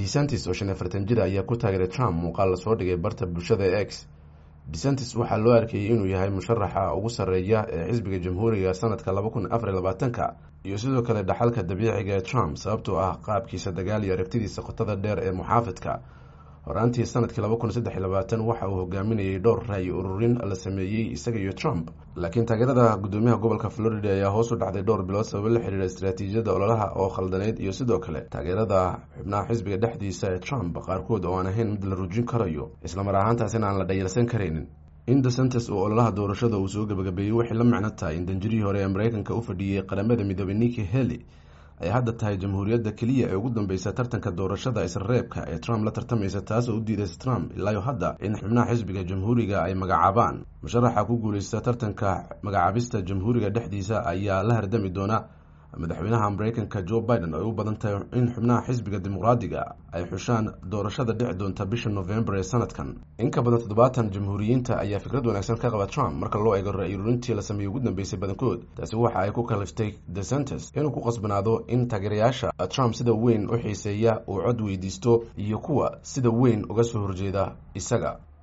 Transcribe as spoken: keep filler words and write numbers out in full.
DeSantis oo shan iyo afartan jir ayaa ku taageeray Trump muuqaal la soo dhigay barta bulshada ee X. DeSantis waxaa loo arkayay inuu yahay musharaxa ugu sarreeya ee xisbiga jamhuuriga sanadka laba kun afar iyo labaatanka iyo sidoo kale dhaxalka dabiiciga ee Trump sababtoo ah qaabkiisa dagaal iyo aragtidiisa qotada dheer ee muxaafidka. horaantii sanadkii laba kun saddex iyo labaatan waxa uu hogaaminayay dhowr ra'yi ururin la sameeyey isaga iyo Trump, laakiin taageerada gudoomiyaha gobolka Florida ayaa hoos u dhacday dhowr bilood sabab la xiriira istiraatiijiyadda ololaha oo khaldaneyd iyo sidoo kale taageerada xubnaha xisbiga dhexdiisa ee Trump qaarkood oo aan ahayn mid la rujin karayo isla mar ahaantaasina aan la dhayalsan karaynin. in DeSantis uu ololaha doorashada uu soo gabagabeeyey waxay la macno tahay in danjirihii hore ee Mareykanka u fadhiyey qaramada midoobay Nikki Haley ay hadda tahay jamhuuriyadda keliya ee ugu dambeysa tartanka doorashada isreebka ee Trump la tartamaysa, taas oo u diidaysa Trump ilaa iyo hadda in xubnaha xisbiga jamhuuriga ay magacaabaan. musharaxa ku guuleysta tartanka magacaabista jamhuuriga dhexdiisa ayaa la hardami doona madaxweynaha Mareykanka Joe Biden oo ay u badan tahay in xubnaha xisbiga dimuqraadiga ay xushaan doorashada dhici doonta bisha November ee sanadkan. in ka badan toddobaatan jamhuuriyiinta ayaa fikrad wanaagsan ka qaba Trump marka loo eego ra'yi ururintii la sameeyey ugu dambeysay badankood. taasi waxa ay ku kaliftay DeSantis inuu ku qasbanaado in taageerayaasha Trump sida weyn u xiiseeya uu cod weydiisto iyo kuwa sida weyn uga soo horjeeda isaga.